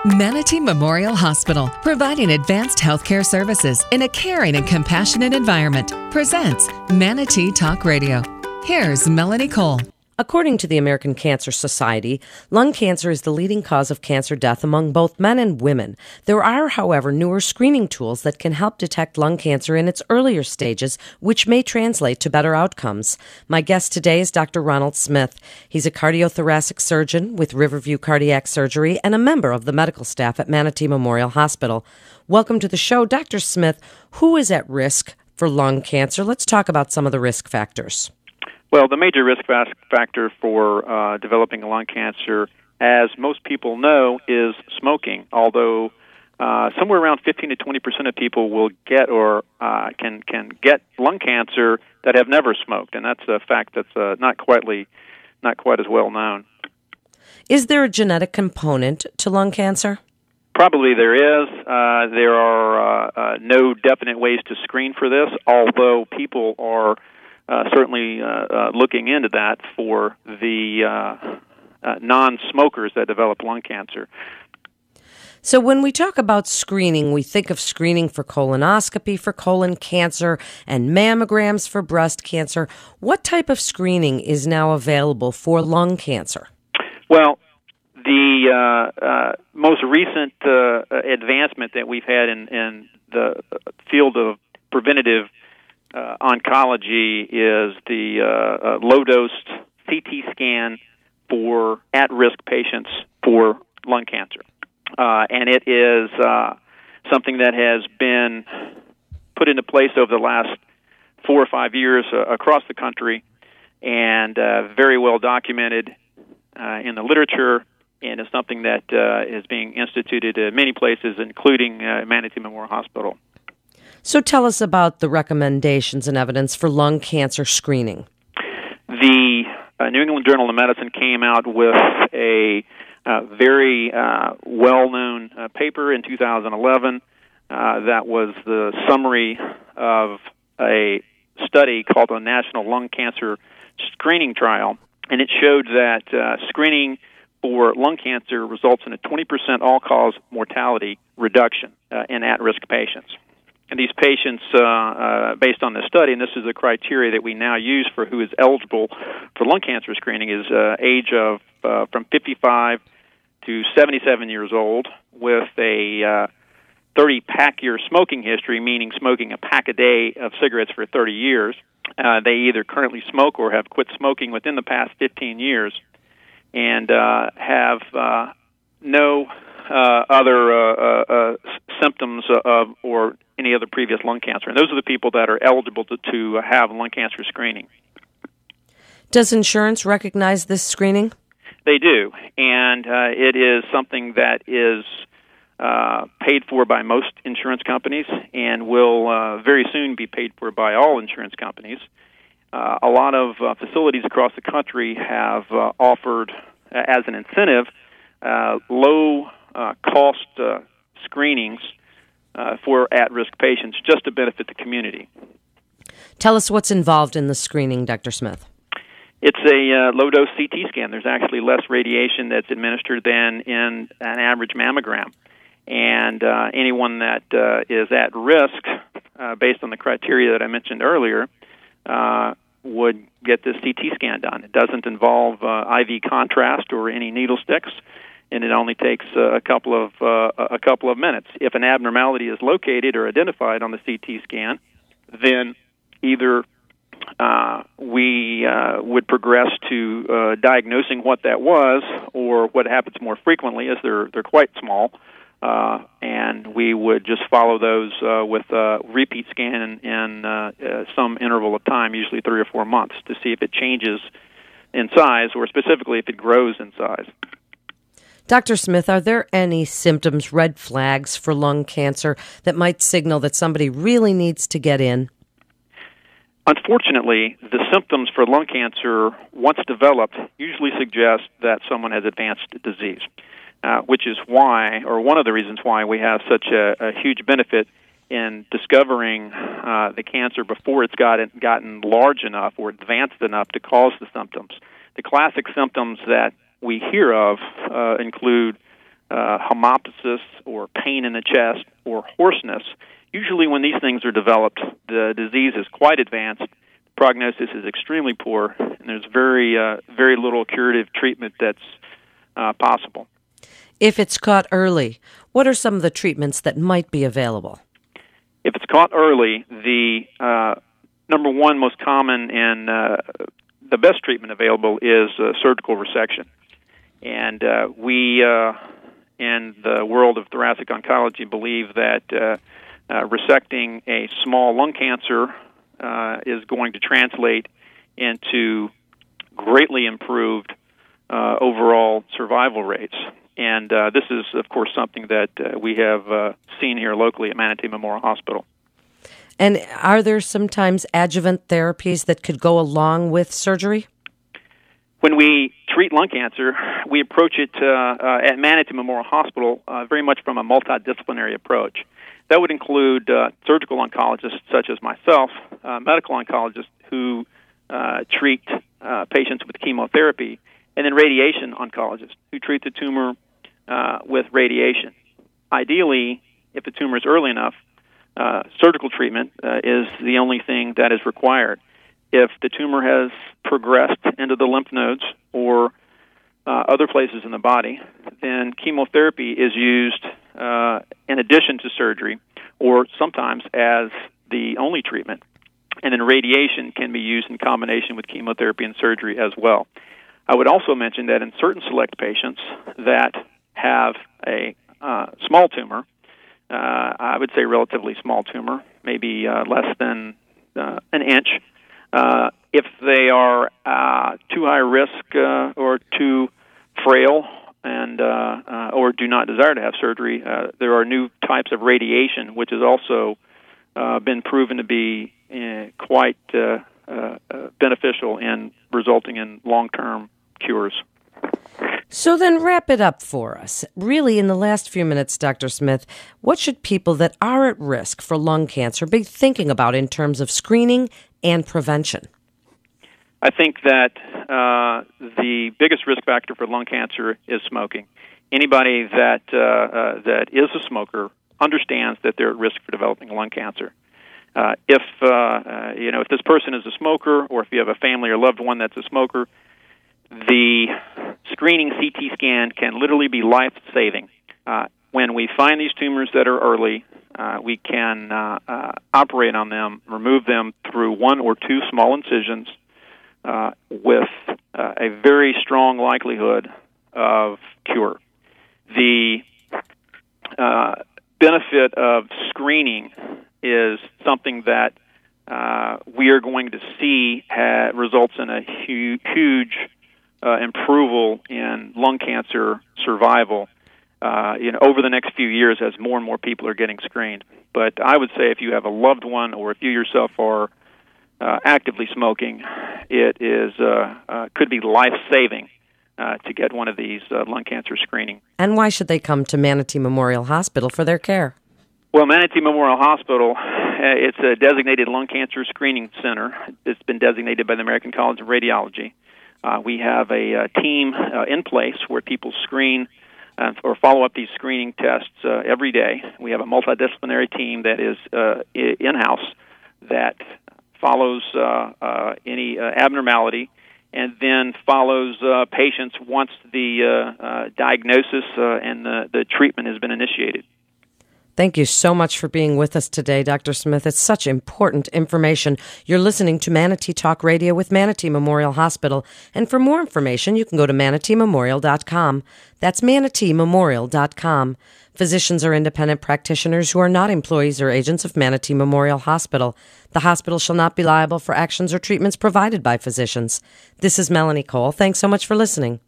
Manatee Memorial Hospital, providing advanced healthcare services in a caring and compassionate environment, presents Manatee Talk Radio. Here's Melanie Cole. According to the American Cancer Society, lung cancer is the leading cause of cancer death among both men and women. There are, however, newer screening tools that can help detect lung cancer in its earlier stages, which may translate to better outcomes. My guest today is Dr. Ronald Smith. He's a cardiothoracic surgeon with Riverview Cardiac Surgery and a member of the medical staff at Manatee Memorial Hospital. Welcome to the show, Dr. Smith. Who is at risk for lung cancer? Let's talk about some of the risk factors. Well, the major risk factor for developing lung cancer, as most people know, is smoking, although somewhere around 15 to 20% of people will get or can get lung cancer that have never smoked, and that's a fact that's not quite as well known. Is there a genetic component to lung cancer? Probably there is. There are no definite ways to screen for this, although people are certainly looking into that for the non-smokers that develop lung cancer. So when we talk about screening, we think of screening for colonoscopy for colon cancer and mammograms for breast cancer. What type of screening is now available for lung cancer? Well, the most recent advancement that we've had in the field of preventative oncology is the low-dose CT scan for at-risk patients for lung cancer. And it is something that has been put into place over the last 4 or 5 years across the country and very well documented in the literature, and is something that is being instituted in many places, including Manatee Memorial Hospital. So tell us about the recommendations and evidence for lung cancer screening. The New England Journal of Medicine came out with a very well-known paper in 2011 that was the summary of a study called the National Lung Cancer Screening Trial, and it showed that screening for lung cancer results in a 20% all-cause mortality reduction in at-risk patients. And these patients, based on this study, and this is the criteria that we now use for who is eligible for lung cancer screening, is age of from 55 to 77 years old with a 30-pack-year smoking history, meaning smoking a pack a day of cigarettes for 30 years. They either currently smoke or have quit smoking within the past 15 years and have no other symptoms of or any other previous lung cancer. And those are the people that are eligible to have lung cancer screening. Does insurance recognize this screening? They do, and it is something that is paid for by most insurance companies and will very soon be paid for by all insurance companies. A lot of facilities across the country have offered, as an incentive, low-cost screenings for at-risk patients just to benefit the community. Tell us what's involved in the screening, Dr. Smith. It's a low-dose CT scan. There's actually less radiation that's administered than in an average mammogram. And anyone that is at risk, based on the criteria that I mentioned earlier, would get this CT scan done. It doesn't involve IV contrast or any needle sticks, and it only takes a couple of minutes. If an abnormality is located or identified on the CT scan, then either we would progress to diagnosing what that was, or what happens more frequently is they're quite small, and we would just follow those with a repeat scan in some interval of time, usually 3 or 4 months, to see if it changes in size, or specifically if it grows in size. Dr. Smith, are there any symptoms, red flags for lung cancer that might signal that somebody really needs to get in? Unfortunately, the symptoms for lung cancer, once developed, usually suggest that someone has advanced disease, which is why, or one of the reasons why, we have such a huge benefit in discovering the cancer before it's gotten large enough or advanced enough to cause the symptoms. The classic symptoms that we hear of include hemoptysis or pain in the chest or hoarseness. Usually when these things are developed, the disease is quite advanced, prognosis is extremely poor, and there's very little curative treatment that's possible. If it's caught early, what are some of the treatments that might be available? If it's caught early, the number one most common and the best treatment available is surgical resection. And we, in the world of thoracic oncology, believe that resecting a small lung cancer is going to translate into greatly improved overall survival rates. And this is, of course, something that we have seen here locally at Manatee Memorial Hospital. And are there sometimes adjuvant therapies that could go along with surgery? When we treat lung cancer, we approach it at Manatee Memorial Hospital very much from a multidisciplinary approach. That would include surgical oncologists such as myself, medical oncologists who treat patients with chemotherapy, and then radiation oncologists who treat the tumor with radiation. Ideally, if the tumor is early enough, surgical treatment is the only thing that is required. If the tumor has progressed into the lymph nodes or other places in the body, then chemotherapy is used in addition to surgery or sometimes as the only treatment. And then radiation can be used in combination with chemotherapy and surgery as well. I would also mention that in certain select patients that have a small tumor, I would say relatively small tumor, maybe less than an inch, if they are too high risk or too frail and or do not desire to have surgery, there are new types of radiation, which has also been proven to be quite beneficial in resulting in long-term cures. So then wrap it up for us. Really, in the last few minutes, Dr. Smith, what should people that are at risk for lung cancer be thinking about in terms of screening and prevention? I think that the biggest risk factor for lung cancer is smoking. Anybody that is a smoker understands that they're at risk for developing lung cancer. If this person is a smoker, or if you have a family or loved one that's a smoker, the screening CT scan can literally be life-saving. When we find these tumors that are early, we can operate on them, remove them through one or two small incisions with a very strong likelihood of cure. The benefit of screening is something that we are going to see results in a huge improvement in lung cancer survival over the next few years as more and more people are getting screened. But I would say if you have a loved one or if you yourself are actively smoking, it is could be life-saving to get one of these lung cancer screening. And why should they come to Manatee Memorial Hospital for their care? Well, Manatee Memorial Hospital, it's a designated lung cancer screening center. It's been designated by the American College of Radiology. We have a team in place where people screen or follow up these screening tests every day. We have a multidisciplinary team that is in-house that follows any abnormality and then follows patients once the diagnosis and the treatment has been initiated. Thank you so much for being with us today, Dr. Smith. It's such important information. You're listening to Manatee Talk Radio with Manatee Memorial Hospital. And for more information, you can go to manateememorial.com. That's manateememorial.com. Physicians are independent practitioners who are not employees or agents of Manatee Memorial Hospital. The hospital shall not be liable for actions or treatments provided by physicians. This is Melanie Cole. Thanks so much for listening.